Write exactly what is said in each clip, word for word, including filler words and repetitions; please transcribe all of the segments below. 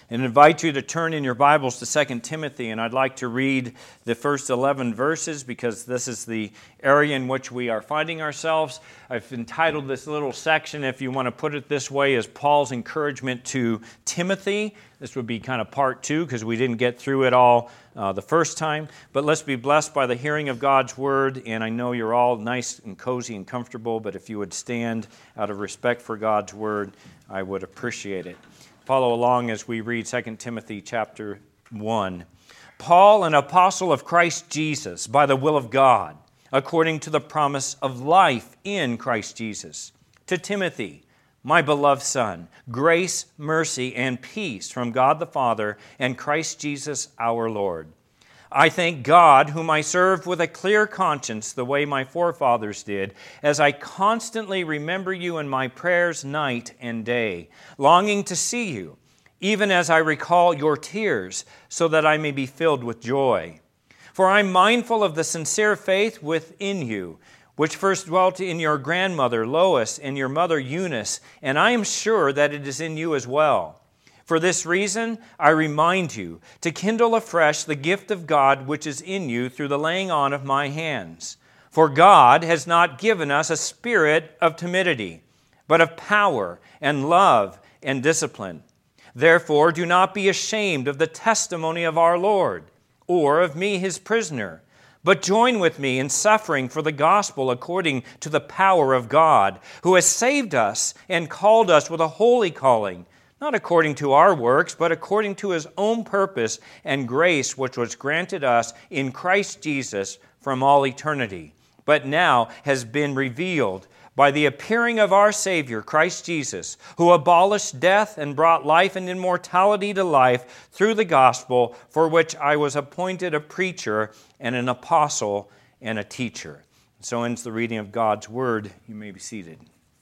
And invite you to turn in your Bibles to Second Timothy, and I'd like to read the first eleven verses because this is the area in which we are finding ourselves. I've entitled this little section, if you want to put it this way, as Paul's encouragement to Timothy. This would be kind of part two because we didn't get through it all uh, the first time. But let's be blessed by the hearing of God's Word, and I know you're all nice and cozy and comfortable, but if you would stand out of respect for God's Word, I would appreciate it. Follow along as we read Second Timothy chapter one. Paul, an apostle of Christ Jesus, by the will of God, according to the promise of life in Christ Jesus. To Timothy, my beloved son, grace, mercy, and peace from God the Father and Christ Jesus our Lord. I thank God, whom I serve with a clear conscience, the way my forefathers did, as I constantly remember you in my prayers night and day, longing to see you, even as I recall your tears, so that I may be filled with joy. For I am mindful of the sincere faith within you, which first dwelt in your grandmother Lois and your mother Eunice, and I am sure that it is in you as well. For this reason, I remind you to kindle afresh the gift of God which is in you through the laying on of my hands. For God has not given us a spirit of timidity, but of power and love and discipline. Therefore, do not be ashamed of the testimony of our Lord, or of me his prisoner, but join with me in suffering for the gospel according to the power of God, who has saved us and called us with a holy calling, not according to our works, but according to his own purpose and grace which was granted us in Christ Jesus from all eternity, but now has been revealed by the appearing of our Savior, Christ Jesus, who abolished death and brought life and immortality to life through the gospel, for which I was appointed a preacher and an apostle and a teacher. So ends the reading of God's Word. You may be seated.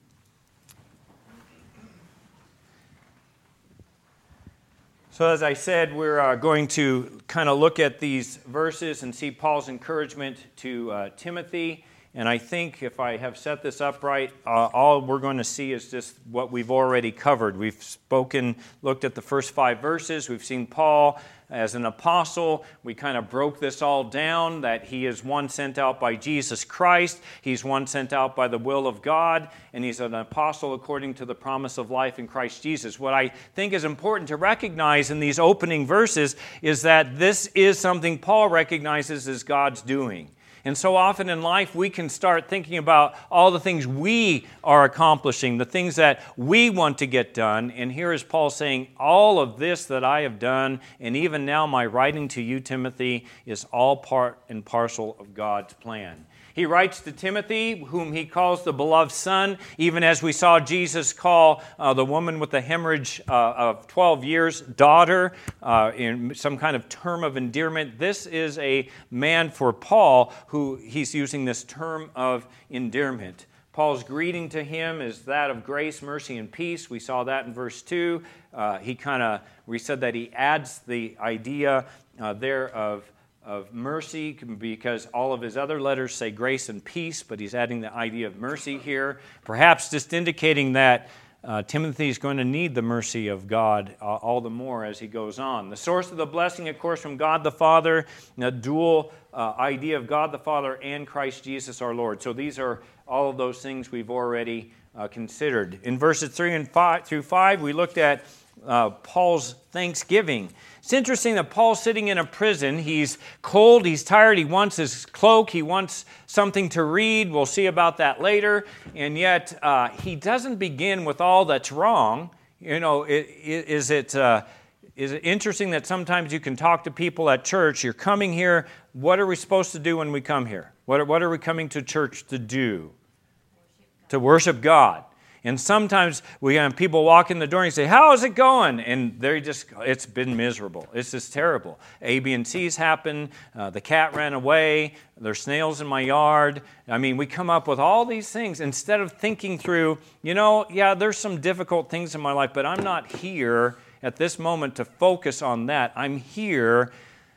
So as I said, we're uh, going to kind of look at these verses and see Paul's encouragement to uh, Timothy. And I think if I have set this up right, uh, all we're going to see is just what we've already covered. We've spoken, looked at the first five verses. We've seen Paul as an apostle. We kind of broke this all down, that he is one sent out by Jesus Christ. He's one sent out by the will of God. And he's an apostle according to the promise of life in Christ Jesus. What I think is important to recognize in these opening verses is that this is something Paul recognizes as God's doing. And so often in life, we can start thinking about all the things we are accomplishing, the things that we want to get done. And here is Paul saying, all of this that I have done, and even now my writing to you, Timothy, is all part and parcel of God's plan. He writes to Timothy, whom he calls the beloved son, even as we saw Jesus call uh, the woman with the hemorrhage uh, of twelve years daughter uh, in some kind of term of endearment. This is a man for Paul who he's using this term of endearment. Paul's greeting to him is that of grace, mercy, and peace. We saw that in verse two. Uh, he kind of, we said that he adds the idea uh, there of of mercy, because all of his other letters say grace and peace, but he's adding the idea of mercy here, perhaps just indicating that uh, Timothy is going to need the mercy of God uh, all the more as he goes on. The source of the blessing, of course, from God the Father, the dual uh, idea of God the Father and Christ Jesus our Lord. So these are all of those things we've already uh, considered. In verses three and five through five, we looked at uh, Paul's thanksgiving. It's interesting that Paul's sitting in a prison. He's cold, he's tired, he wants his cloak, he wants something to read. We'll see about that later. And yet, uh, he doesn't begin with all that's wrong. You know, it, it, is it uh, is it interesting that sometimes you can talk to people at church, you're coming here, what are we supposed to do when we come here? What are, what are we coming to church to do? Worship to worship God. And sometimes we have people walk in the door and say, "How is it going?" And they're just, it's been miserable. It's just terrible. A, B, and C's happen. Uh, the cat ran away. There's snails in my yard. I mean, we come up with all these things instead of thinking through, you know, yeah, there's some difficult things in my life, but I'm not here at this moment to focus on that. I'm here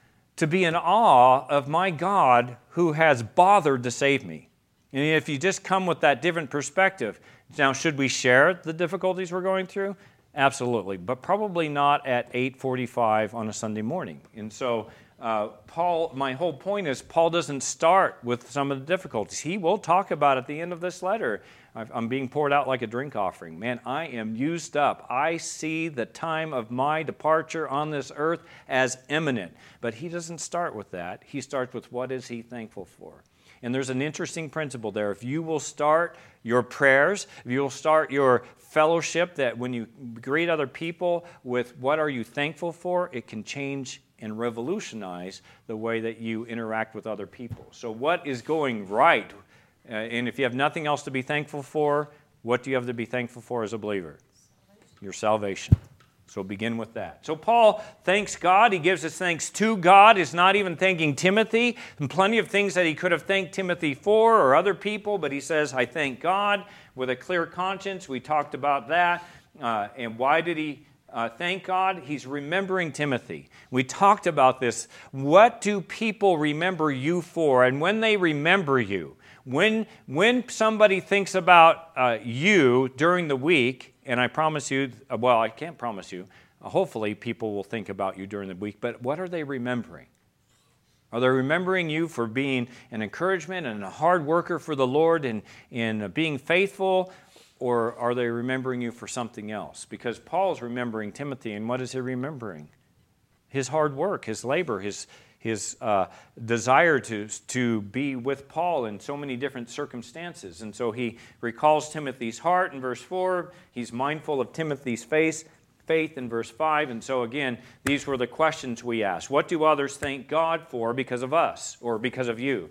to be in awe of my God who has bothered to save me. And if you just come with that different perspective, now, should we share the difficulties we're going through? Absolutely, but probably not at eight forty-five on a Sunday morning. And so uh, Paul, my whole point is Paul doesn't start with some of the difficulties. He will talk about at the end of this letter, I'm being poured out like a drink offering. Man, I am used up. I see the time of my departure on this earth as imminent. But he doesn't start with that. He starts with what is he thankful for. And there's an interesting principle there. If you will start your prayers, if you will start your fellowship, that when you greet other people with what are you thankful for, it can change and revolutionize the way that you interact with other people. So what is going right? Uh, and if you have nothing else to be thankful for, what do you have to be thankful for as a believer? Salvation. Your salvation. So begin with that. So Paul thanks God. He gives his thanks to God. He's not even thanking Timothy. And plenty of things that he could have thanked Timothy for or other people, but he says, I thank God with a clear conscience. We talked about that. Uh, and why did he uh, thank God? He's remembering Timothy. We talked about this. What do people remember you for? And when they remember you, when, when somebody thinks about uh, you during the week, and I promise you, well, I can't promise you, hopefully people will think about you during the week, but what are they remembering? Are they remembering you for being an encouragement and a hard worker for the Lord and, and being faithful, or are they remembering you for something else? Because Paul's remembering Timothy, and what is he remembering? His hard work, his labor, his his uh, desire to, to be with Paul in so many different circumstances. And so he recalls Timothy's heart in verse four. He's mindful of Timothy's face, faith in verse five. And so again, these were the questions we asked. What do others thank God for because of us or because of you?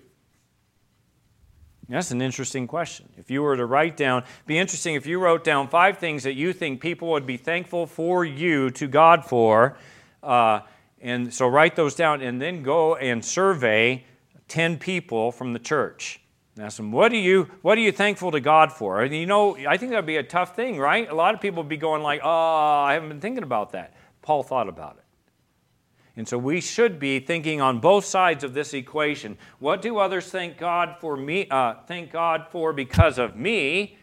That's an interesting question. If you were to write down, it'd be interesting if you wrote down five things that you think people would be thankful for you to God for. Uh, And so write those down and then go and survey ten people from the church. Ask them, what are you, what are you thankful to God for? And you know, I think that would be a tough thing, right? A lot of people would be going like, oh, I haven't been thinking about that. Paul thought about it. And so we should be thinking on both sides of this equation. What do others thank God for me, uh, thank God for because of me?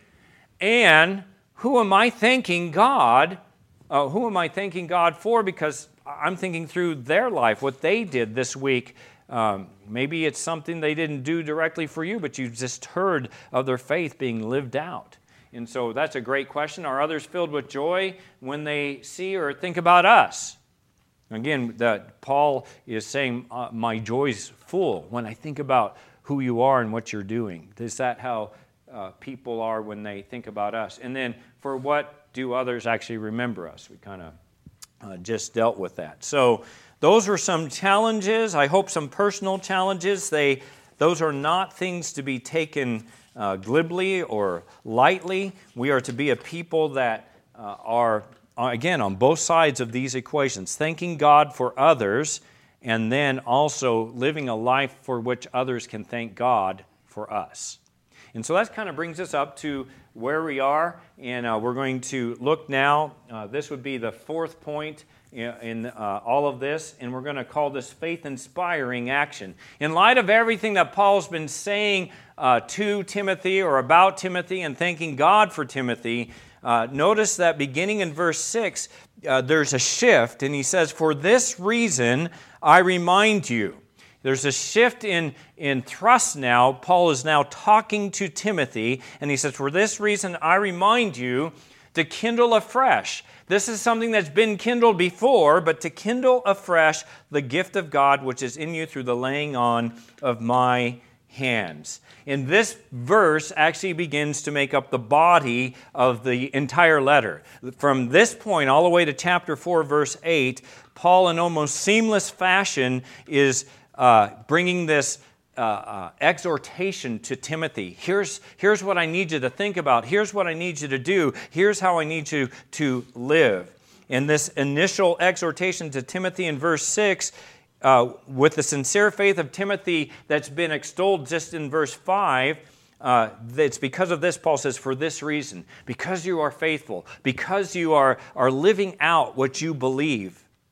And who am I thanking God? Uh, who am I thanking God for because I'm thinking through their life, what they did this week. Um, maybe it's something they didn't do directly for you, but you just heard of their faith being lived out. And so that's a great question. Are others filled with joy when they see or think about us? Again, that Paul is saying, uh, my joy's full when I think about who you are and what you're doing. Is that how uh, people are when they think about us? And then for what do others actually remember us? We kind of Uh, just dealt with that. So those were some challenges. I hope some personal challenges. They, those are not things to be taken uh, glibly or lightly. We are to be a people that uh, are, again, on both sides of these equations, thanking God for others and then also living a life for which others can thank God for us. And so that kind of brings us up to where we are, and uh, we're going to look now. Uh, this would be the fourth point in, in uh, all of this, and we're going to call this faith-inspiring action. In light of everything that Paul's been saying uh, to Timothy or about Timothy and thanking God for Timothy, uh, notice that beginning in verse six, uh, there's a shift, and he says, for this reason I remind you. There's a shift in, in thrust now. Paul is now talking to Timothy, and he says, for this reason I remind you to kindle afresh. This is something that's been kindled before, but to kindle afresh the gift of God which is in you through the laying on of my hands. And this verse actually begins to make up the body of the entire letter. From this point all the way to chapter four, verse eight, Paul in almost seamless fashion is Uh, bringing this uh, uh, exhortation to Timothy. Here's, here's what I need you to think about. Here's what I need you to do. Here's how I need you to live. And this initial exhortation to Timothy in verse six, uh, with the sincere faith of Timothy that's been extolled just in verse five, uh, it's because of this, Paul says, for this reason, because you are faithful, because you are, are living out what you believe.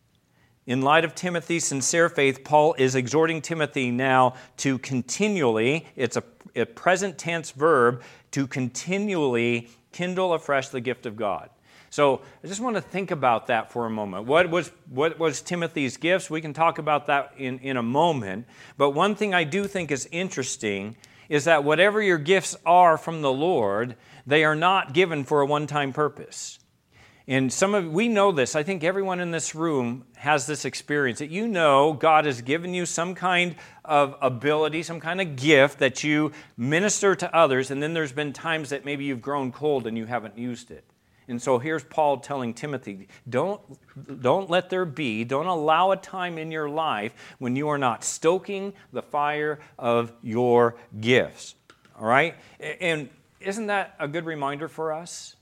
In light of Timothy's sincere faith, Paul is exhorting Timothy now to continually, it's a, a present tense verb, to continually kindle afresh the gift of God. So I just want to think about that for a moment. What was what was Timothy's gifts? We can talk about that in, in a moment. But one thing I do think is interesting is that whatever your gifts are from the Lord, they are not given for a one-time purpose. And some of we know this. I think everyone in this room has this experience that you know God has given you some kind of ability, some kind of gift that you minister to others, and then there's been times that maybe you've grown cold and you haven't used it. And so here's Paul telling Timothy, don't, don't let there be, don't allow a time in your life when you are not stoking the fire of your gifts. All right? And isn't that a good reminder for us?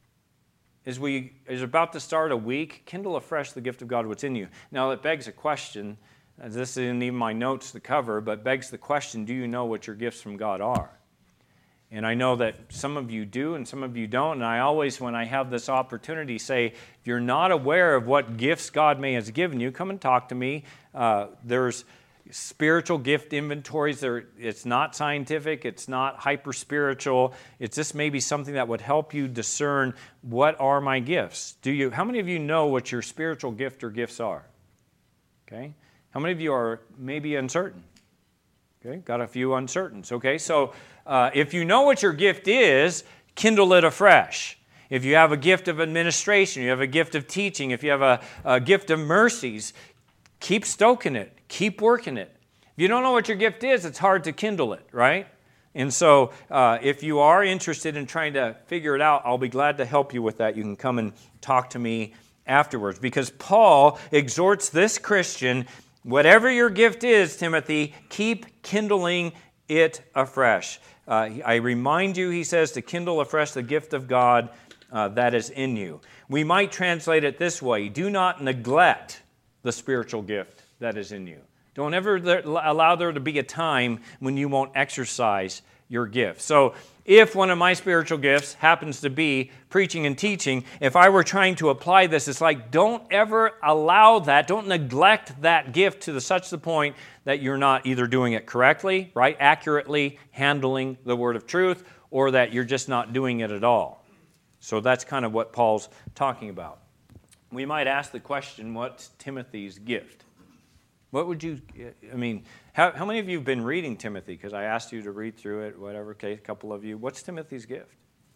As we is about to start a week, kindle afresh the gift of God what's in you. Now, it begs a question. This isn't even my notes to cover, but begs the question, do you know what your gifts from God are? And I know that some of you do and some of you don't. And I always, when I have this opportunity, say, if you're not aware of what gifts God may have given you, come and talk to me. Uh, there's spiritual gift inventories. There, it's not scientific. It's not hyper-spiritual. It's just maybe something that would help you discern what are my gifts. Do you? How many of you know what your spiritual gift or gifts are? Okay. How many of you are maybe uncertain? Okay. Got a few uncertains. Okay. So uh, if you know what your gift is, kindle it afresh. If you have a gift of administration, you have a gift of teaching, if you have a, a gift of mercies, keep stoking it. Keep working it. If you don't know what your gift is, it's hard to kindle it, right? And so uh, if you are interested in trying to figure it out, I'll be glad to help you with that. You can come and talk to me afterwards. Because Paul exhorts this Christian, whatever your gift is, Timothy, keep kindling it afresh. Uh, I remind you, he says, to kindle afresh the gift of God uh, that is in you. We might translate it this way: do not neglect the spiritual gift that is in you. Don't ever allow there to be a time when you won't exercise your gift. So if one of my spiritual gifts happens to be preaching and teaching, if I were trying to apply this, it's like, don't ever allow that, don't neglect that gift to the, such the point that you're not either doing it correctly, right, accurately, handling the word of truth, or that you're just not doing it at all. So that's kind of what Paul's talking about. We might ask the question, what's Timothy's gift? What would you, I mean, how, how many of you have been reading Timothy? Because I asked you to read through it, whatever, okay, a couple of you. What's Timothy's gift?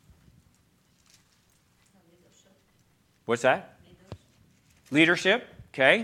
Leadership. What's that? Leadership. Leadership, okay.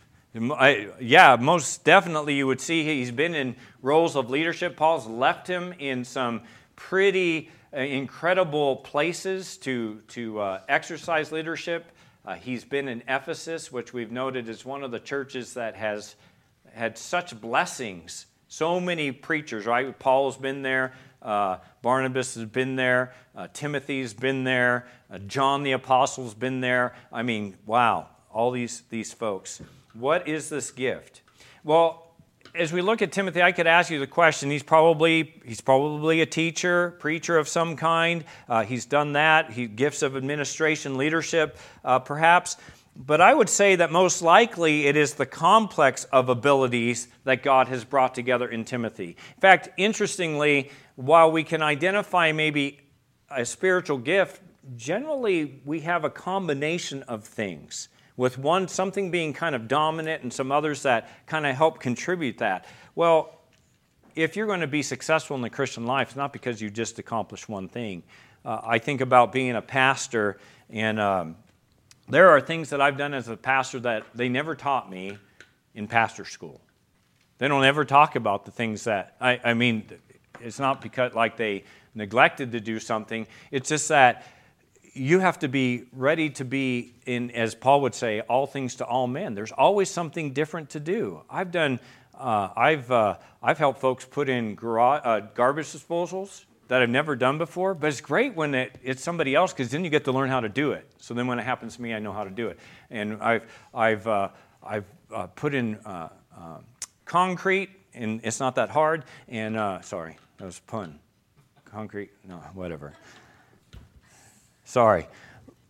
I, yeah, most definitely you would see he's been in roles of leadership. Paul's left him in some pretty uh, incredible places to, to uh, exercise leadership. Uh, he's been in Ephesus, which we've noted is one of the churches that has had such blessings. So many preachers, right? Paul's been there. Uh, Barnabas has been there. Uh, Timothy's been there. Uh, John the Apostle's been there. I mean, wow, all these, these folks. What is this gift? Well, as we look at Timothy, I could ask you the question. He's probably he's probably a teacher, preacher of some kind. Uh, he's done that. He gifts of administration, leadership, uh, perhaps. But I would say that most likely it is the complex of abilities that God has brought together in Timothy. In fact, interestingly, while we can identify maybe a spiritual gift, generally we have a combination of things, with one, something being kind of dominant and some others that kind of help contribute that. Well, if you're going to be successful in the Christian life, it's not because you just accomplished one thing. Uh, I think about being a pastor, and um, there are things that I've done as a pastor that they never taught me in pastor school. They don't ever talk about the things that, I, I mean, it's not because like they neglected to do something. It's just that you have to be ready to be in, as Paul would say, all things to all men. There's always something different to do. I've done, uh, I've uh, I've helped folks put in garage, uh, garbage disposals that I've never done before. But it's great when it, it's somebody else, because then you get to learn how to do it. So then when it happens to me, I know how to do it. And I've I've uh, I've uh, put in uh, uh, concrete, and it's not that hard. And uh, sorry, that was a pun. Concrete, no, whatever. Sorry.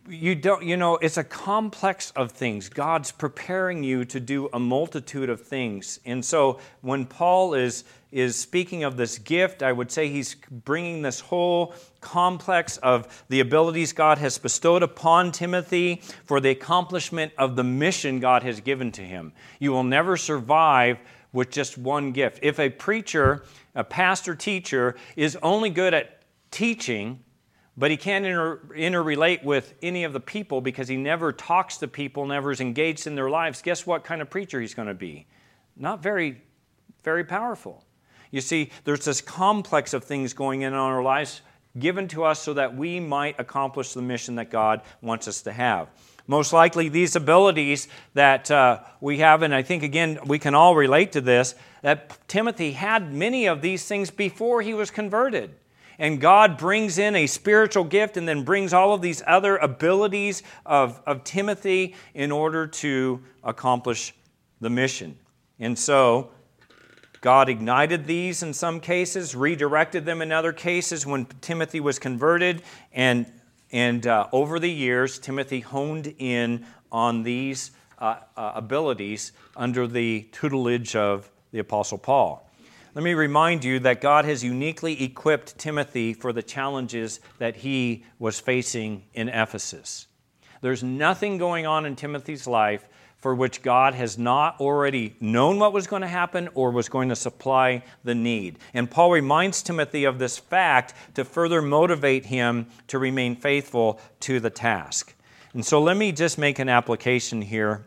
you don't, you know, it's a complex of things. God's preparing you to do a multitude of things. And so when Paul is, is speaking of this gift, I would say he's bringing this whole complex of the abilities God has bestowed upon Timothy for the accomplishment of the mission God has given to him. You will never survive with just one gift. If a preacher, a pastor teacher, is only good at teaching, but he can't inter- interrelate with any of the people because he never talks to people, never is engaged in their lives, guess what kind of preacher he's going to be? Not very, very powerful. You see, there's this complex of things going in our lives given to us so that we might accomplish the mission that God wants us to have. Most likely these abilities that uh, we have, and I think, again, we can all relate to this, that Timothy had many of these things before he was converted. And God brings in a spiritual gift and then brings all of these other abilities of, of Timothy in order to accomplish the mission. And so God ignited these in some cases, redirected them in other cases when Timothy was converted. And, and uh, over the years, Timothy honed in on these uh, uh, abilities under the tutelage of the Apostle Paul. Let me remind you that God has uniquely equipped Timothy for the challenges that he was facing in Ephesus. There's nothing going on in Timothy's life for which God has not already known what was going to happen or was going to supply the need. And Paul reminds Timothy of this fact to further motivate him to remain faithful to the task. And so let me just make an application here.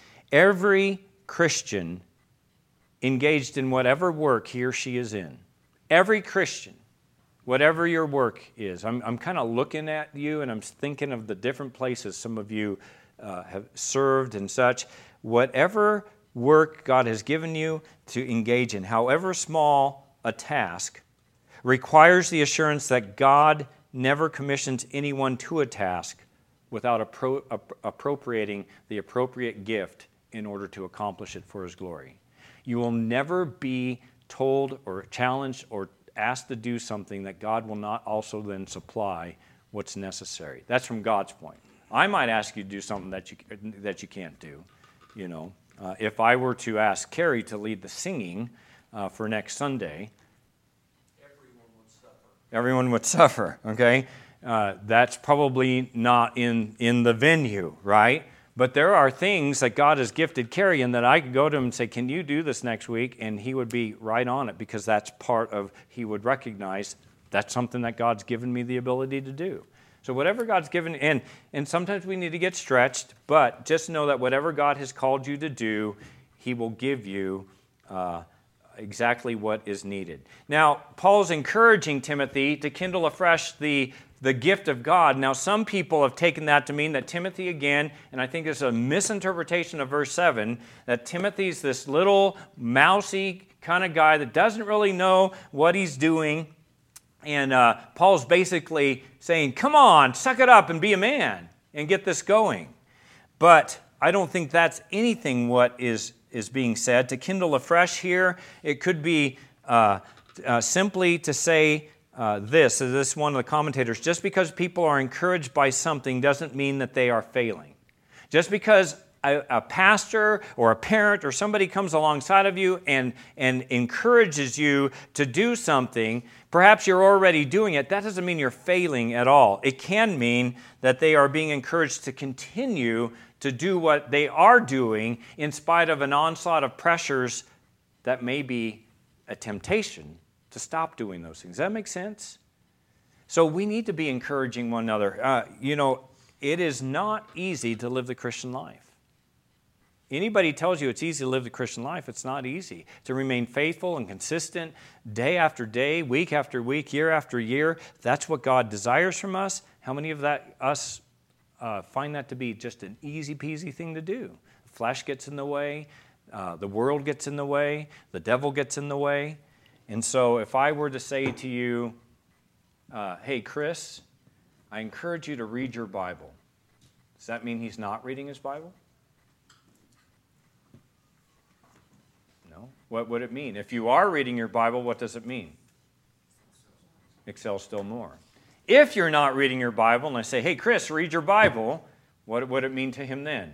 Every Christian engaged in whatever work he or she is in. Every Christian, whatever your work is. I'm, I'm kind of looking at you and I'm thinking of the different places some of you uh, have served and such. Whatever work God has given you to engage in, however small a task, requires the assurance that God never commissions anyone to a task without appro- appropriating the appropriate gift in order to accomplish it for His glory. You will never be told or challenged or asked to do something that God will not also then supply what's necessary. That's from God's point. I might ask you to do something that you that you can't do. You know, uh, if I were to ask Carrie to lead the singing uh, for next Sunday, everyone would suffer. Everyone would suffer. Okay, uh, that's probably not in in the venue, right? But there are things that God has gifted Carrie in that I could go to him and say, can you do this next week? And he would be right on it because that's part of, he would recognize that's something that God's given me the ability to do. So whatever God's given, and, and sometimes we need to get stretched, but just know that whatever God has called you to do, He will give you uh, exactly what is needed. Now, Paul's encouraging Timothy to kindle afresh the the gift of God. Now, some people have taken that to mean that Timothy again, and I think it's a misinterpretation of verse seven, that Timothy's this little mousy kind of guy that doesn't really know what he's doing. And uh, Paul's basically saying, come on, suck it up and be a man and get this going. But I don't think that's anything what is, is being said. To kindle afresh here, it could be uh, uh, simply to say, Uh, this, so this is one of the commentators, just because people are encouraged by something doesn't mean that they are failing. Just because a, a pastor or a parent or somebody comes alongside of you and, and encourages you to do something, perhaps you're already doing it, that doesn't mean you're failing at all. It can mean that they are being encouraged to continue to do what they are doing in spite of an onslaught of pressures that may be a temptation to stop doing those things. Does that make sense? So we need to be encouraging one another. Uh, you know, it is not easy to live the Christian life. Anybody tells you it's easy to live the Christian life, it's not easy. To remain faithful and consistent day after day, week after week, year after year, that's what God desires from us. How many of that us uh, find that to be just an easy peasy thing to do? The flesh gets in the way, uh, the world gets in the way, the devil gets in the way. And so if I were to say to you, uh, hey, Chris, I encourage you to read your Bible. Does that mean he's not reading his Bible? No. What would it mean? If you are reading your Bible, what does it mean? Excel still more. If you're not reading your Bible, and I say, hey, Chris, read your Bible, what would it mean to him then?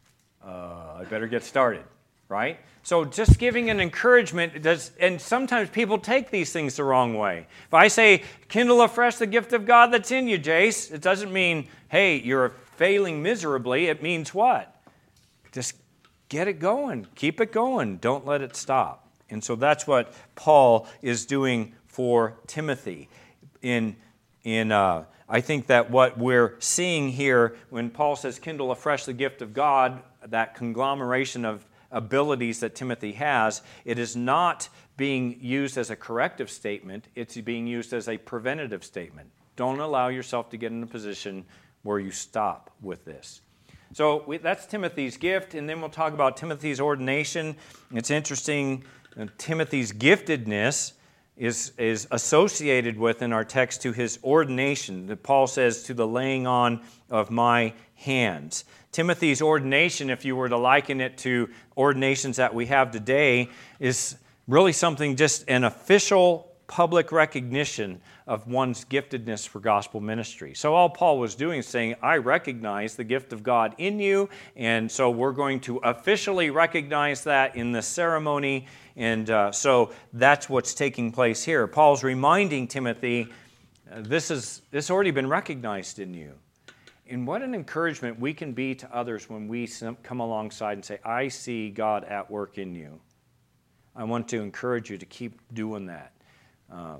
Uh, I better get started, right? So just giving an encouragement, does, and sometimes people take these things the wrong way. If I say, kindle afresh the gift of God that's in you, Jace, it doesn't mean, hey, you're failing miserably. It means what? Just get it going. Keep it going. Don't let it stop. And so that's what Paul is doing for Timothy. In, in uh, I think that what we're seeing here when Paul says, kindle afresh the gift of God, that conglomeration of abilities that Timothy has, it is not being used as a corrective statement. It's being used as a preventative statement. Don't allow yourself to get in a position where you stop with this. So we, that's Timothy's gift, and then we'll talk about Timothy's ordination. It's interesting, uh, Timothy's giftedness is, is associated with, in our text, to his ordination. That Paul says, to the laying on of my hands. Timothy's ordination, if you were to liken it to ordinations that we have today, is really something, just an official public recognition of one's giftedness for gospel ministry. So all Paul was doing is saying, I recognize the gift of God in you, and so we're going to officially recognize that in the ceremony, and uh, so that's what's taking place here. Paul's reminding Timothy, uh, this is this has already been recognized in you. And what an encouragement we can be to others when we come alongside and say, I see God at work in you. I want to encourage you to keep doing that. Um,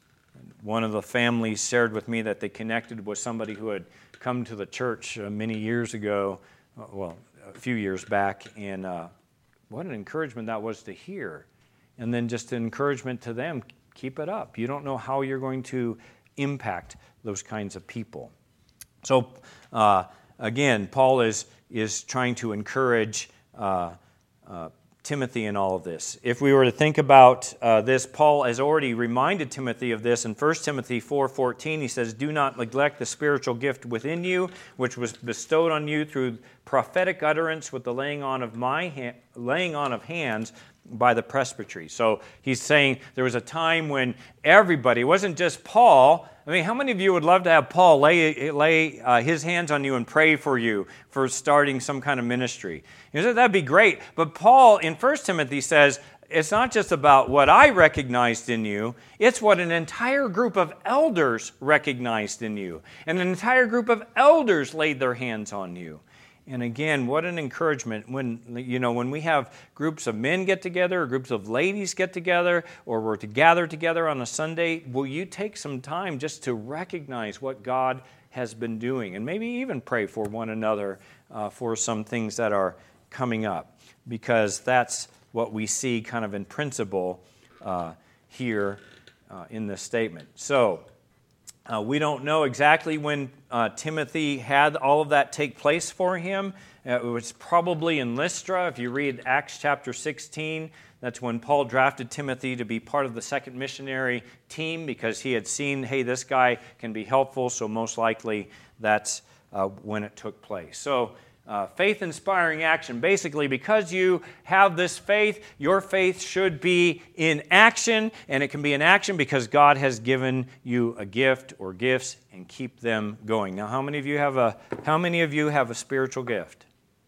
one of the families shared with me that they connected with somebody who had come to the church uh, many years ago, uh, well, a few years back, and uh, what an encouragement that was to hear. And then just an encouragement to them, keep it up. You don't know how you're going to impact those kinds of people. So, uh, again, Paul is, is trying to encourage uh, uh, Timothy in all of this. If we were to think about uh, this, Paul has already reminded Timothy of this in First Timothy four fourteen. He says, do not neglect the spiritual gift within you, which was bestowed on you through prophetic utterance with the laying on of my ha- laying on of hands by the presbytery. So he's saying there was a time when everybody, it wasn't just Paul. I mean, how many of you would love to have Paul lay, lay uh, his hands on you and pray for you for starting some kind of ministry? You know, that'd be great. But Paul in First Timothy says, it's not just about what I recognized in you, it's what an entire group of elders recognized in you. And an entire group of elders laid their hands on you. And again, what an encouragement when, you know, when we have groups of men get together or groups of ladies get together or we're to gather together on a Sunday, will you take some time just to recognize what God has been doing and maybe even pray for one another uh, for some things that are coming up, because that's what we see kind of in principle uh, here uh, in this statement. So, Uh, we don't know exactly when uh, Timothy had all of that take place for him. Uh, it was probably in Lystra. If you read Acts chapter sixteen, that's when Paul drafted Timothy to be part of the second missionary team because he had seen, hey, this guy can be helpful, so most likely that's uh, when it took place. So, Uh, faith-inspiring action. Basically, because you have this faith, your faith should be in action, and it can be in action because God has given you a gift or gifts, and keep them going. Now, how many of you have a how many of you have a spiritual gift?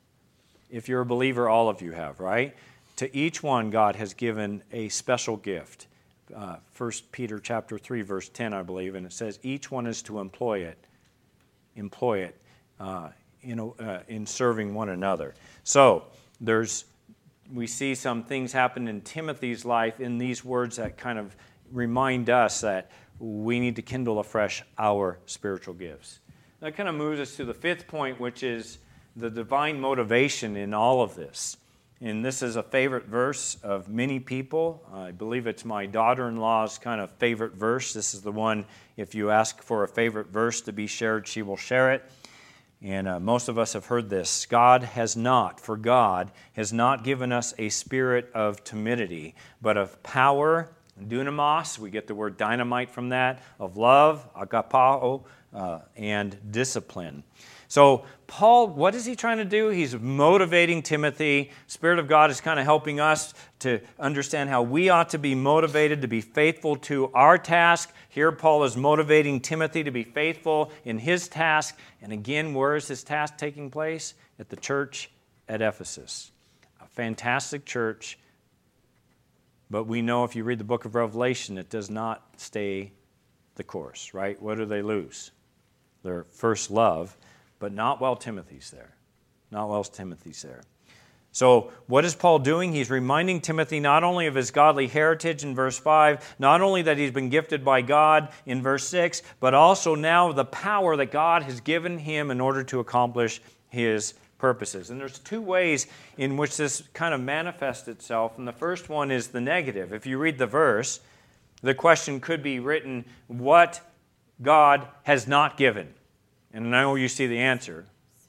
If you're a believer, all of you have, right? To each one, God has given a special gift. Uh, First Peter chapter three, verse ten, I believe, and it says each one is to employ it. Employ it. Uh, You know, uh, in serving one another. So there's, we see some things happen in Timothy's life in these words that kind of remind us that we need to kindle afresh our spiritual gifts. That kind of moves us to the fifth point, which is the divine motivation in all of this. And this is a favorite verse of many people. I believe it's my daughter-in-law's kind of favorite verse. This is the one, if you ask for a favorite verse to be shared, she will share it. And uh, most of us have heard this. God has not, for God has not given us a spirit of timidity, but of power, dunamos, we get the word dynamite from that, of love, agapao, uh, and discipline. So Paul, what is he trying to do? He's motivating Timothy. Spirit of God is kind of helping us to understand how we ought to be motivated to be faithful to our task. Here Paul is motivating Timothy to be faithful in his task. And again, where is his task taking place? At the church at Ephesus. A fantastic church. But we know if you read the book of Revelation, it does not stay the course, right? What do they lose? Their first love. But not while Timothy's there. Not while Timothy's there. So what is Paul doing? He's reminding Timothy not only of his godly heritage in verse five, not only that he's been gifted by God in verse six, but also now the power that God has given him in order to accomplish his purposes. And there's two ways in which this kind of manifests itself. And the first one is the negative. If you read the verse, the question could be written, what God has not given. And I know you see the answer.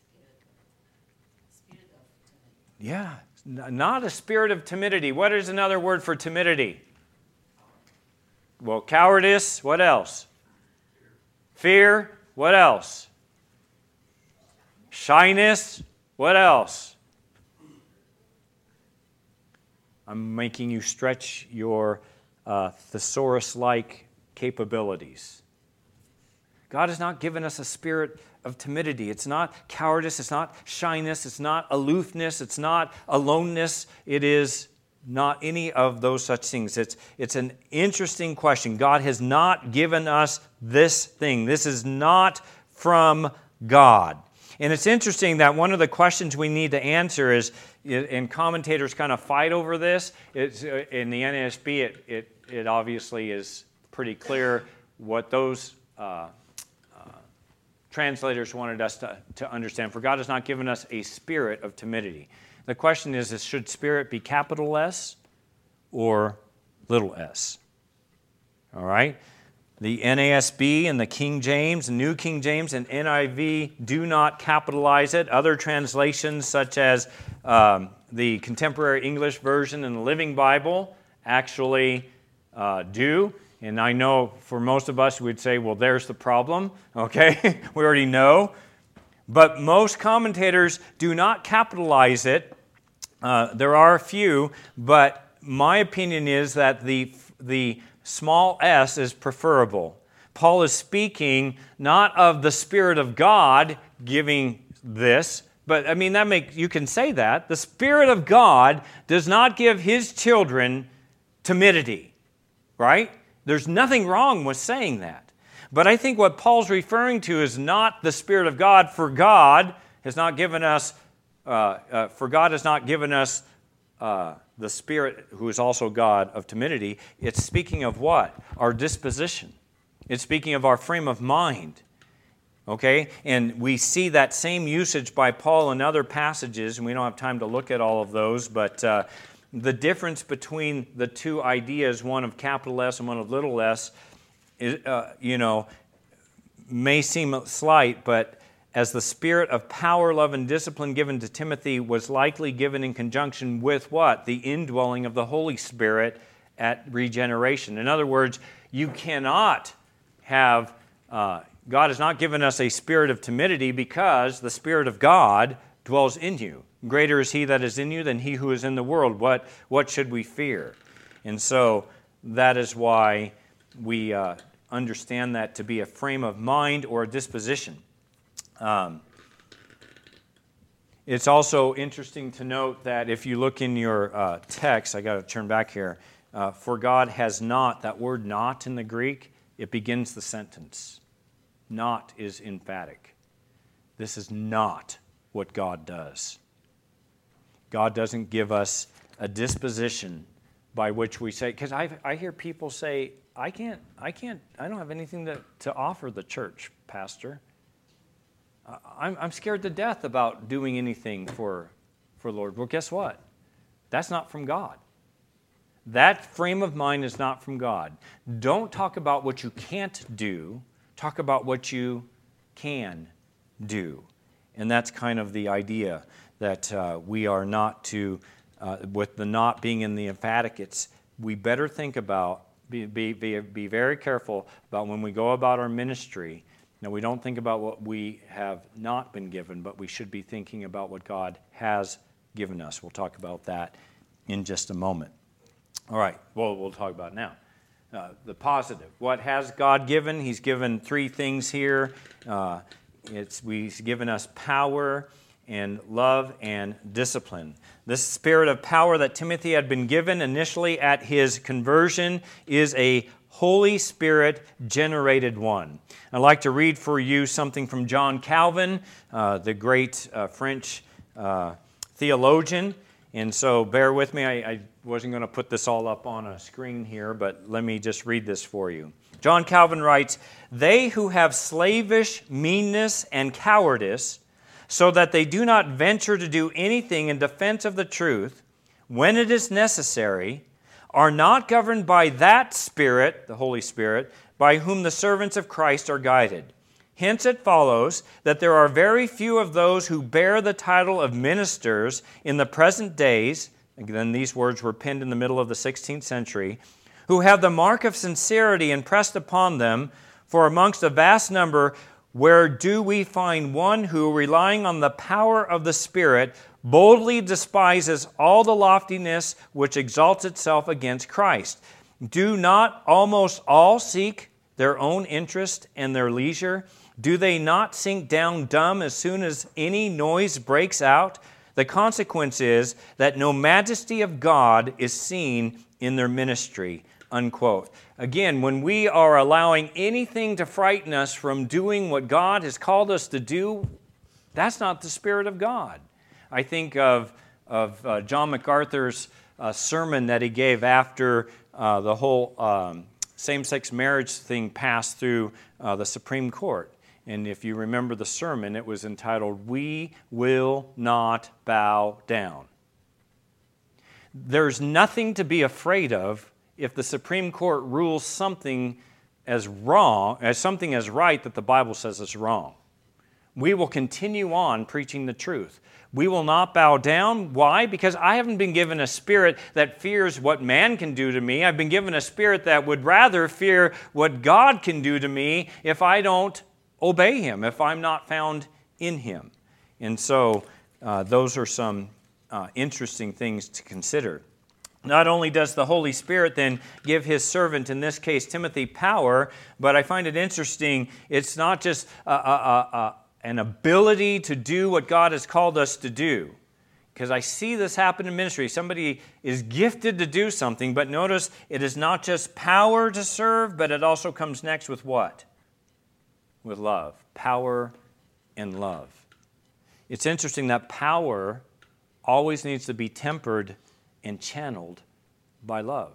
Yeah, not a spirit of timidity. What is another word for timidity? Well, cowardice. What else? Fear. What else? Shyness. What else? I'm making you stretch your uh, thesaurus-like capabilities. God has not given us a spirit of timidity. It's not cowardice. It's not shyness. It's not aloofness. It's not aloneness. It is not any of those such things. It's, it's an interesting question. God has not given us this thing. This is not from God. And it's interesting that one of the questions we need to answer is, and commentators kind of fight over this, it's, in the N A S B it, it, it obviously is pretty clear what those uh, translators wanted us to, to understand. For God has not given us a spirit of timidity. The question is, is, should spirit be capital S or little s? All right? The N A S B and the King James, New King James, and N I V do not capitalize it. Other translations, such as um, the Contemporary English Version and the Living Bible, actually uh, do. And I know for most of us, we'd say, well, there's the problem, okay? We already know. But most commentators do not capitalize it. Uh, there are a few, but my opinion is that the, the small s is preferable. Paul is speaking not of the Spirit of God giving this, but I mean, that make, you can say that. The Spirit of God does not give His children timidity, right? There's nothing wrong with saying that. But I think what Paul's referring to is not the Spirit of God, for God has not given us, uh, uh, for God has not given us uh, the Spirit, who is also God, of timidity. It's speaking of what? Our disposition. It's speaking of our frame of mind. Okay? And we see that same usage by Paul in other passages, and we don't have time to look at all of those, but uh, the difference between the two ideas, one of capital S and one of little s, is, uh, you know, may seem slight, but as the spirit of power, love, and discipline given to Timothy was likely given in conjunction with what? The indwelling of the Holy Spirit at regeneration. In other words, you cannot have, uh, God has not given us a spirit of timidity because the Spirit of God dwells in you. Greater is He that is in you than he who is in the world. What, what should we fear? And so that is why we uh, understand that to be a frame of mind or a disposition. Um, it's also interesting to note that if you look in your uh, text, I got to turn back here, uh, for God has not, that word not in the Greek, it begins the sentence. Not is emphatic. This is not what God does. God doesn't give us a disposition by which we say, because I, I hear people say, I can't, I can't, I don't have anything to, to offer the church, Pastor. I'm, I'm scared to death about doing anything for, for Lord. Well, guess what? That's not from God. That frame of mind is not from God. Don't talk about what you can't do. Talk about what you can do. And that's kind of the idea that uh, we are not to, uh, with the not being in the emphatic, it's, we better think about, be, be, be, be very careful about when we go about our ministry, Now, we don't think about what we have not been given, but we should be thinking about what God has given us. We'll talk about that in just a moment. All right, well, we'll talk about it now. Uh, the positive. What has God given? He's given three things here. Uh, it's, he's given us power and love and discipline. This spirit of power that Timothy had been given initially at his conversion is a Holy Spirit-generated one. I'd like to read for you something from John Calvin, uh, the great uh, French uh, theologian. And so bear with me. I, I wasn't going to put this all up on a screen here, but let me just read this for you. John Calvin writes, "They who have slavish meanness and cowardice, so that they do not venture to do anything in defense of the truth, when it is necessary, are not governed by that Spirit, the Holy Spirit, by whom the servants of Christ are guided. Hence it follows that there are very few of those who bear the title of ministers in the present days," again, these words were penned in the middle of the sixteenth century, "who have the mark of sincerity impressed upon them, for amongst a vast number, where do we find one who, relying on the power of the Spirit, boldly despises all the loftiness which exalts itself against Christ? Do not almost all seek their own interest and their leisure? Do they not sink down dumb as soon as any noise breaks out? The consequence is that no majesty of God is seen in their ministry." Unquote. Again, when we are allowing anything to frighten us from doing what God has called us to do, that's not the Spirit of God. I think of, of uh, John MacArthur's uh, sermon that he gave after uh, the whole um, same-sex marriage thing passed through uh, the Supreme Court. And if you remember the sermon, it was entitled, "We Will Not Bow Down." There's nothing to be afraid of if the Supreme Court rules something as wrong, as something as right that the Bible says is wrong. We will continue on preaching the truth. We will not bow down. Why? Because I haven't been given a spirit that fears what man can do to me. I've been given a spirit that would rather fear what God can do to me if I don't obey Him, if I'm not found in Him. And so uh, those are some uh, interesting things to consider. Not only does the Holy Spirit then give His servant, in this case Timothy, power, but I find it interesting, it's not just a, a, a, a, an ability to do what God has called us to do. Because I see this happen in ministry. Somebody is gifted to do something, but notice it is not just power to serve, but it also comes next with what? With love. Power and love. It's interesting that power always needs to be tempered and channeled by love.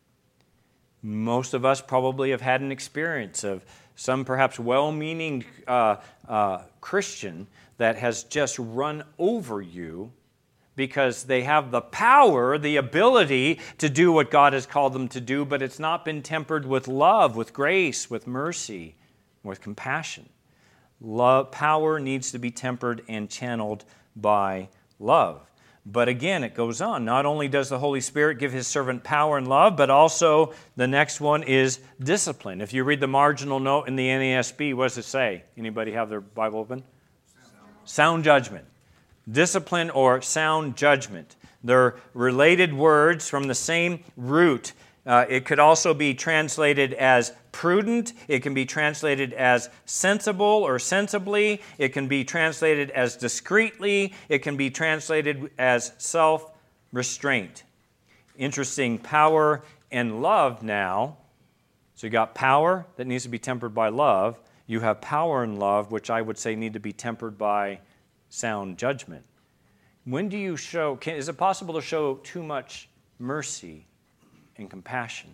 Most of us probably have had an experience of some perhaps well-meaning uh, uh, Christian that has just run over you because they have the power, the ability to do what God has called them to do, but it's not been tempered with love, with grace, with mercy, with compassion. Love, power needs to be tempered and channeled by love. But again, it goes on. Not only does the Holy Spirit give His servant power and love, but also the next one is discipline. If you read the marginal note in the N A S B, what does it say? Anybody have their Bible open? Sound, sound judgment. Discipline or sound judgment. They're related words from the same root. Uh, it could also be translated as prudent. It can be translated as sensible or sensibly. It can be translated as discreetly. It can be translated as self-restraint. Interesting, power and love now. So you got power that needs to be tempered by love. You have power and love, which I would say need to be tempered by sound judgment. When do you show, can, is it possible to show too much mercy and compassion?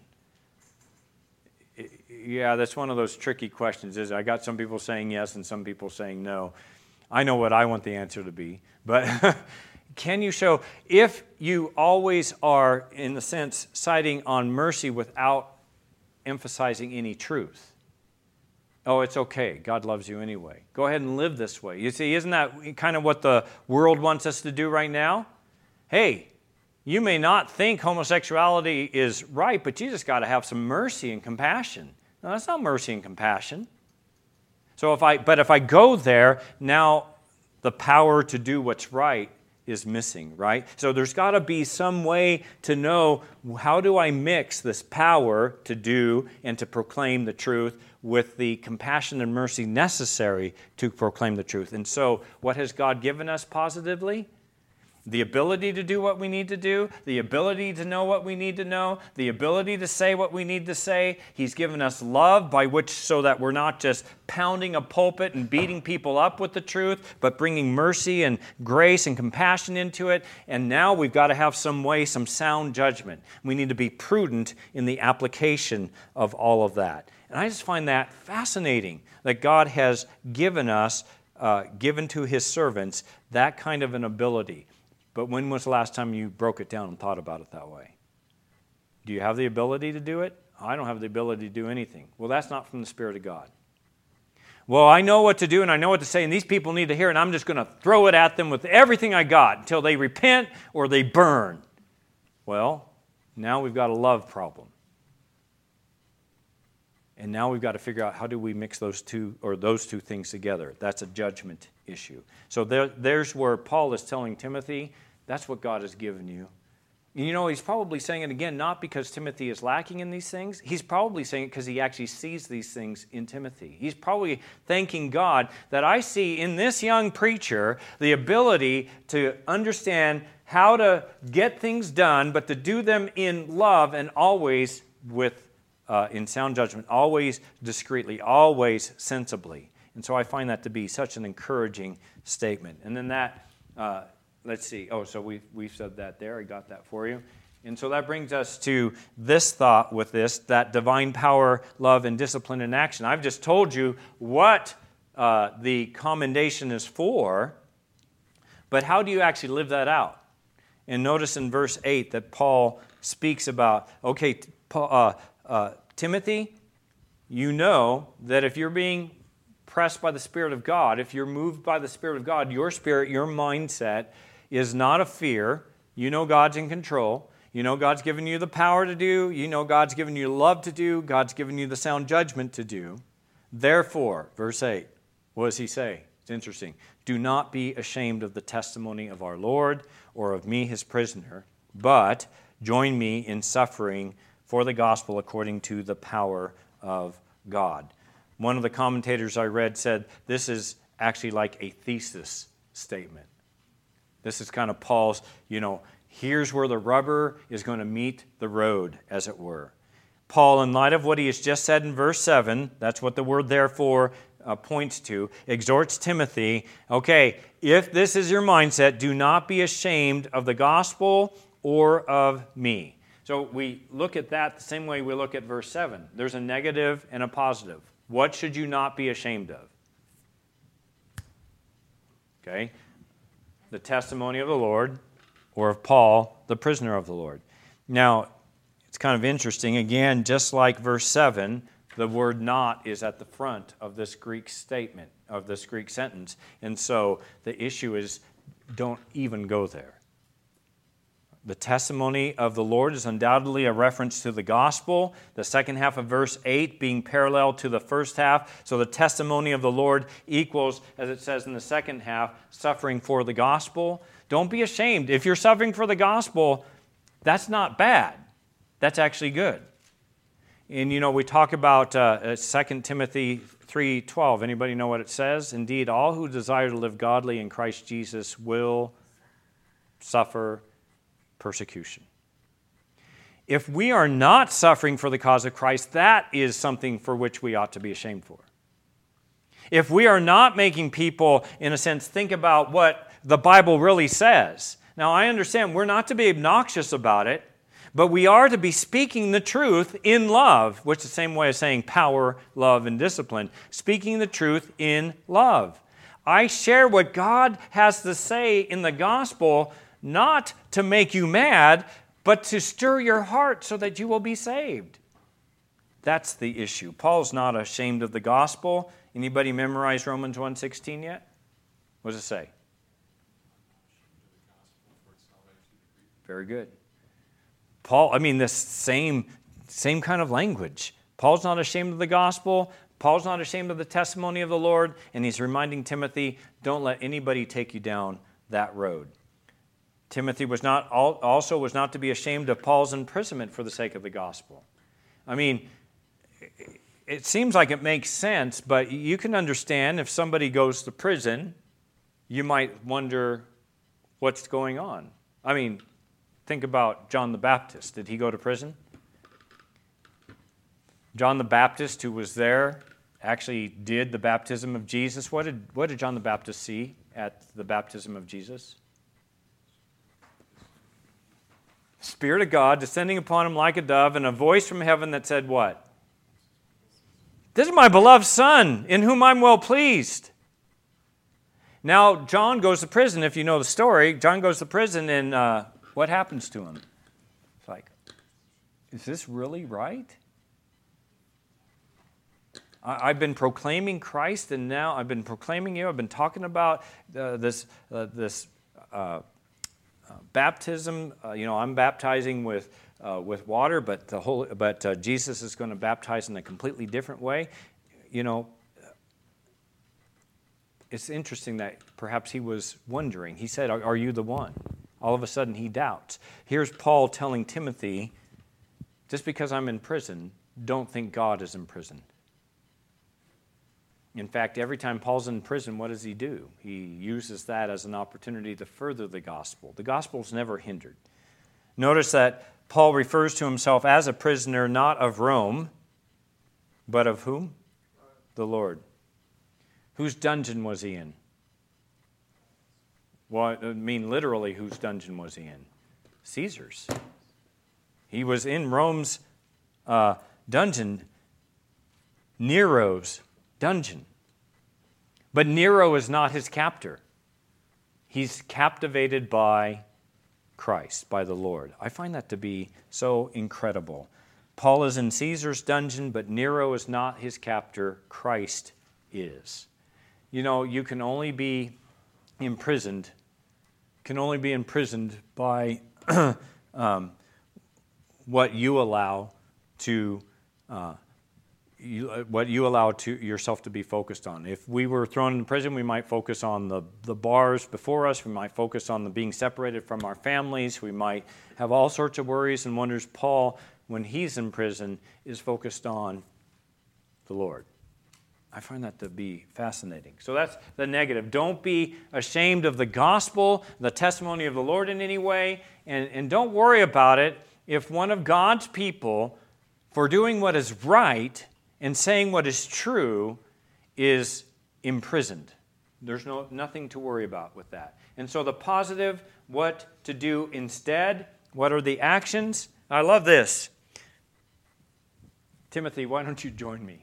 Yeah, that's one of those tricky questions. Is I got some people saying yes and some people saying no. I know what I want the answer to be, but can you show, if you always are, in the sense, citing on mercy without emphasizing any truth? Oh, it's okay. God loves you anyway. Go ahead and live this way. You see, isn't that kind of what the world wants us to do right now? Hey, you may not think homosexuality is right, but you just got to have some mercy and compassion. No, that's not mercy and compassion. So if I, but if I go there, now the power to do what's right is missing, right? So there's got to be some way to know, how do I mix this power to do and to proclaim the truth with the compassion and mercy necessary to proclaim the truth. And so what has God given us positively? The ability to do what we need to do, the ability to know what we need to know, the ability to say what we need to say. He's given us love, by which, so that we're not just pounding a pulpit and beating people up with the truth, but bringing mercy and grace and compassion into it. And now we've got to have some way, some sound judgment. We need to be prudent in the application of all of that. And I just find that fascinating, that God has given us, uh, given to His servants, that kind of an ability. But when was the last time you broke it down and thought about it that way? Do you have the ability to do it? I don't have the ability to do anything. Well, that's not from the Spirit of God. Well, I know what to do and I know what to say, and these people need to hear, and I'm just going to throw it at them with everything I got until they repent or they burn. Well, now we've got a love problem. And now we've got to figure out, how do we mix those two or those two things together? That's a judgment issue. So there, there's where Paul is telling Timothy, that's what God has given you. You know, he's probably saying it again, not because Timothy is lacking in these things. He's probably saying it because he actually sees these things in Timothy. He's probably thanking God that I see in this young preacher the ability to understand how to get things done, but to do them in love and always with Uh, in sound judgment, always discreetly, always sensibly. And so I find that to be such an encouraging statement. And then that, uh, let's see, oh, so we've, we've said that there. I got that for you. And so that brings us to this thought with this, that divine power, love, and discipline in action. I've just told you what uh, the commendation is for, but how do you actually live that out? And notice in verse eight that Paul speaks about, okay, Paul, uh, Uh, Timothy, you know that if you're being pressed by the Spirit of God, if you're moved by the Spirit of God, your spirit, your mindset is not a fear. You know God's in control. You know God's given you the power to do. You know God's given you love to do. God's given you the sound judgment to do. Therefore, verse eight, what does he say? It's interesting. Do not be ashamed of the testimony of our Lord or of me, his prisoner, but join me in suffering for the gospel according to the power of God. One of the commentators I read said this is actually like a thesis statement. This is kind of Paul's, you know, here's where the rubber is going to meet the road, as it were. Paul, in light of what he has just said in verse seven, that's what the word therefore uh, points to, exhorts Timothy, okay, if this is your mindset, do not be ashamed of the gospel or of me. So we look at that the same way we look at verse seven. There's a negative and a positive. What should you not be ashamed of? Okay? The testimony of the Lord, or of Paul, the prisoner of the Lord. Now, it's kind of interesting. Again, just like verse seven, the word not is at the front of this Greek statement, of this Greek sentence. And so the issue is, don't even go there. The testimony of the Lord is undoubtedly a reference to the gospel. The second half of verse eight being parallel to the first half. So the testimony of the Lord equals, as it says in the second half, suffering for the gospel. Don't be ashamed. If you're suffering for the gospel, that's not bad. That's actually good. And you know, we talk about uh, Second Timothy three twelve. Anybody know what it says? Indeed, all who desire to live godly in Christ Jesus will suffer persecution. If we are not suffering for the cause of Christ, that is something for which we ought to be ashamed for. If we are not making people, in a sense, think about what the Bible really says. Now, I understand we're not to be obnoxious about it, but we are to be speaking the truth in love, which is the same way as saying power, love, and discipline. Speaking the truth in love. I share what God has to say in the gospel, not to make you mad, but to stir your heart so that you will be saved. That's the issue. Paul's not ashamed of the gospel. Anybody memorize Romans one sixteen yet? What does it say? Very good. Paul, I mean, this same, same kind of language. Paul's not ashamed of the gospel. Paul's not ashamed of the testimony of the Lord, and he's reminding Timothy, don't let anybody take you down that road. Timothy was not also was not to be ashamed of Paul's imprisonment for the sake of the gospel. I mean, it seems like it makes sense, but you can understand if somebody goes to prison, you might wonder what's going on. I mean, think about John the Baptist. Did he go to prison? John the Baptist, who was there, actually did the baptism of Jesus. What did, what did John the Baptist see at the baptism of Jesus? Spirit of God descending upon him like a dove, and a voice from heaven that said what? This is my beloved Son, in whom I'm well pleased. Now, John goes to prison, if you know the story. John goes to prison, and uh, what happens to him? It's like, is this really right? I, I've been proclaiming Christ, and now I've been proclaiming you. I've been talking about uh, this, uh, this uh, uh, baptism. Uh, you know, I'm baptizing with uh, with water, but the whole, but uh, Jesus is going to baptize in a completely different way. You know. It's interesting that perhaps he was wondering. He said, are, are you the one? All of a sudden he doubts. Here's Paul telling Timothy, just because I'm in prison, don't think God is in prison. In fact, every time Paul's in prison, what does he do? He uses that as an opportunity to further the gospel. The gospel's never hindered. Notice that Paul refers to himself as a prisoner, not of Rome, but of whom? The Lord. Whose dungeon was he in? Well, I mean, literally, whose dungeon was he in? Caesar's. He was in Rome's uh, dungeon, Nero's dungeon. But Nero is not his captor. He's captivated by Christ, by the Lord. I find that to be so incredible. Paul is in Caesar's dungeon, but Nero is not his captor. Christ is. You know, you can only be imprisoned, can only be imprisoned by um, what you allow to, uh, you, what you allow to yourself to be focused on. If we were thrown in prison, we might focus on the, the bars before us. We might focus on the being separated from our families. We might have all sorts of worries and wonders. Paul, when he's in prison, is focused on the Lord. I find that to be fascinating. So that's the negative. Don't be ashamed of the gospel, the testimony of the Lord in any way, and, and don't worry about it if one of God's people, for doing what is right and saying what is true, is imprisoned. There's no nothing to worry about with that. And so the positive, what to do instead, what are the actions? I love this. Timothy, why don't you join me?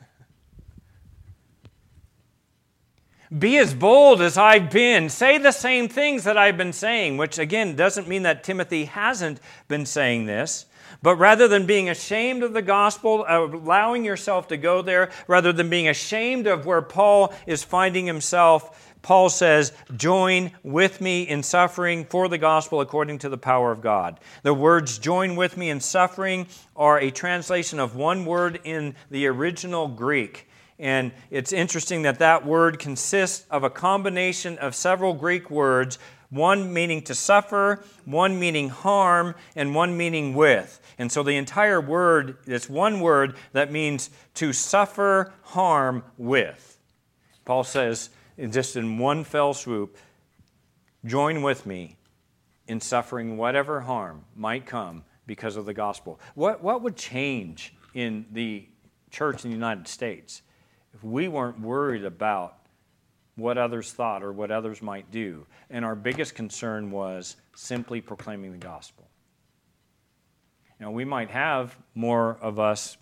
Be as bold as I've been. Say the same things that I've been saying, which again doesn't mean that Timothy hasn't been saying this. But rather than being ashamed of the gospel, allowing yourself to go there, rather than being ashamed of where Paul is finding himself, Paul says, join with me in suffering for the gospel according to the power of God. The words join with me in suffering are a translation of one word in the original Greek. And it's interesting that that word consists of a combination of several Greek words, one meaning to suffer, one meaning harm, and one meaning with. And so the entire word is one word that means to suffer harm with. Paul says, just in one fell swoop, join with me in suffering whatever harm might come because of the gospel. What, what would change in the church in the United States if we weren't worried about what others thought or what others might do, and our biggest concern was simply proclaiming the gospel? Now, we might have more of us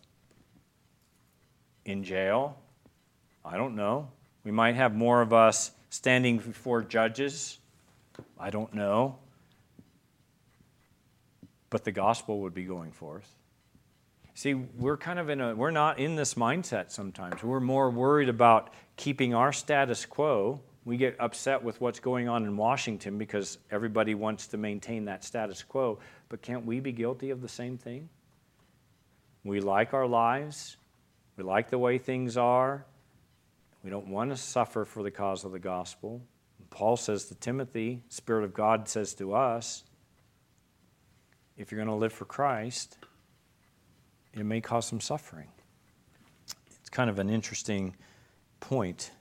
in jail. I don't know. We might have more of us standing before judges. I don't know. But the gospel would be going forth. See, we're kind of in a, we're not in this mindset sometimes. We're more worried about keeping our status quo. We get upset with what's going on in Washington because everybody wants to maintain that status quo. But can't we be guilty of the same thing? We like our lives. We like the way things are. We don't want to suffer for the cause of the gospel. Paul says to Timothy, the Spirit of God says to us, if you're going to live for Christ, it may cause some suffering. It's kind of an interesting point.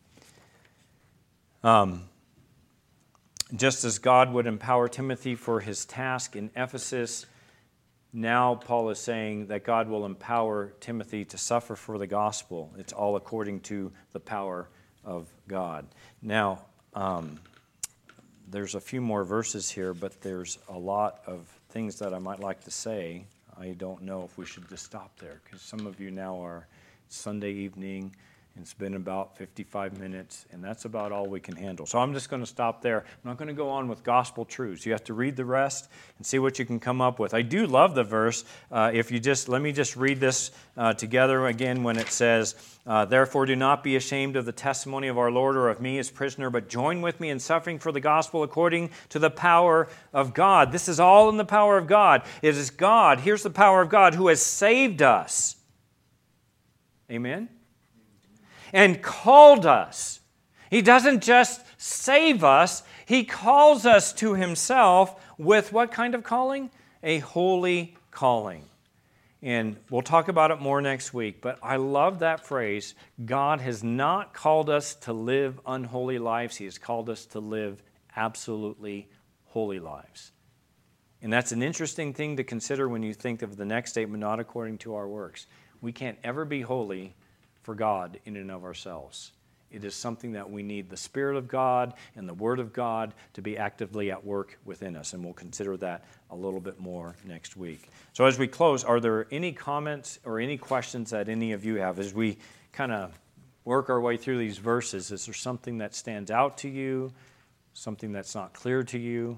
Um, just as God would empower Timothy for his task in Ephesus, now Paul is saying that God will empower Timothy to suffer for the gospel. It's all according to the power of God. Now, um, there's a few more verses here, but there's a lot of things that I might like to say. I don't know if we should just stop there, because some of you now are Sunday evening, and it's been about fifty-five minutes, and that's about all we can handle. So I'm just going to stop there. I'm not going to go on with gospel truths. You have to read the rest and see what you can come up with. I do love the verse. Uh, if you just, let me just read this uh, together again when it says, uh, therefore do not be ashamed of the testimony of our Lord or of me as prisoner, but join with me in suffering for the gospel according to the power of God. This is all in the power of God. It is God, here's the power of God, who has saved us. Amen? And called us. He doesn't just save us, He calls us to Himself with what kind of calling? A holy calling. And we'll talk about it more next week, but I love that phrase. God has not called us to live unholy lives. He has called us to live absolutely holy lives. And that's an interesting thing to consider when you think of the next statement, not according to our works. We can't ever be holy for God in and of ourselves. It is something that we need the Spirit of God and the Word of God to be actively at work within us, and we'll consider that a little bit more next week. So as we close, are there any comments or any questions that any of you have as we kind of work our way through these verses? Is there something that stands out to you, something that's not clear to you?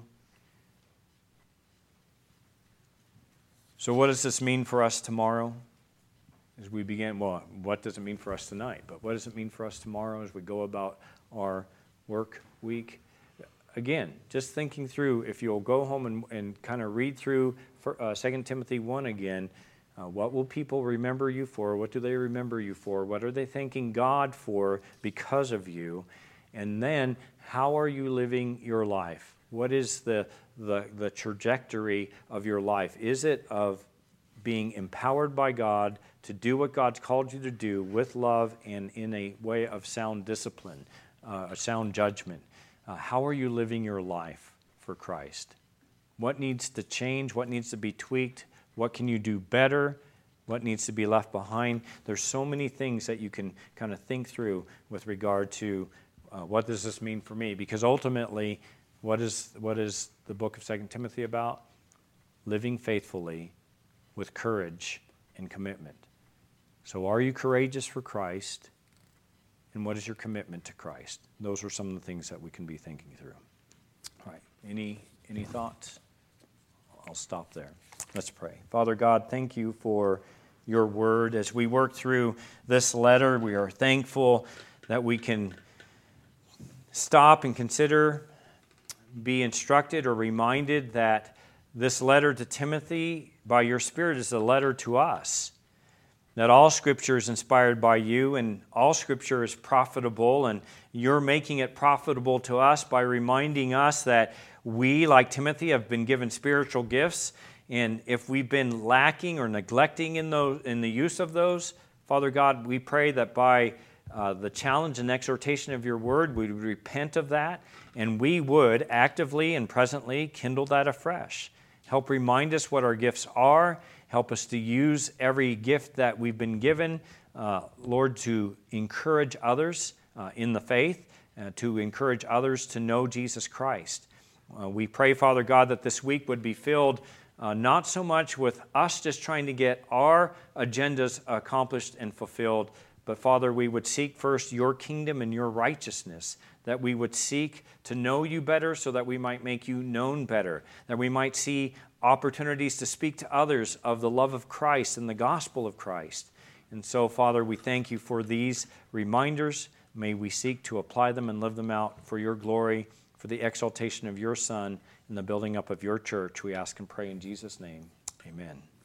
So what does this mean for us tomorrow? As we begin, well, what does it mean for us tonight? But what does it mean for us tomorrow as we go about our work week? Again, just thinking through, if you'll go home and, and kind of read through for, uh, Second Timothy one again, uh, what will people remember you for? What do they remember you for? What are they thanking God for because of you? And then, how are you living your life? What is the, the, the trajectory of your life? Is it of being empowered by God to do what God's called you to do with love and in a way of sound discipline, uh, a sound judgment? Uh, how are you living your life for Christ? What needs to change? What needs to be tweaked? What can you do better? What needs to be left behind? There's so many things that you can kind of think through with regard to uh, what does this mean for me? Because ultimately, what is what is the book of Second Timothy about? Living faithfully with courage and commitment. So are you courageous for Christ? And what is your commitment to Christ? Those are some of the things that we can be thinking through. All right, any, any thoughts? I'll stop there. Let's pray. Father God, thank you for your word. As we work through this letter, we are thankful that we can stop and consider, be instructed or reminded that this letter to Timothy, by your Spirit, is a letter to us. That all Scripture is inspired by you and all Scripture is profitable, and you're making it profitable to us by reminding us that we, like Timothy, have been given spiritual gifts, and if we've been lacking or neglecting in those, in the use of those, Father God, we pray that by uh, the challenge and exhortation of your word, we would repent of that, and we would actively and presently kindle that afresh. Help remind us what our gifts are. Help us to use every gift that we've been given, uh, Lord, to encourage others uh, in the faith, uh, to encourage others to know Jesus Christ. Uh, we pray, Father God, that this week would be filled uh, not so much with us just trying to get our agendas accomplished and fulfilled, but Father, we would seek first your kingdom and your righteousness, that we would seek to know you better so that we might make you known better, that we might see opportunities to speak to others of the love of Christ and the gospel of Christ. And so, Father, we thank you for these reminders. May we seek to apply them and live them out for your glory, for the exaltation of your Son, and the building up of your church. We ask and pray in Jesus' name. Amen.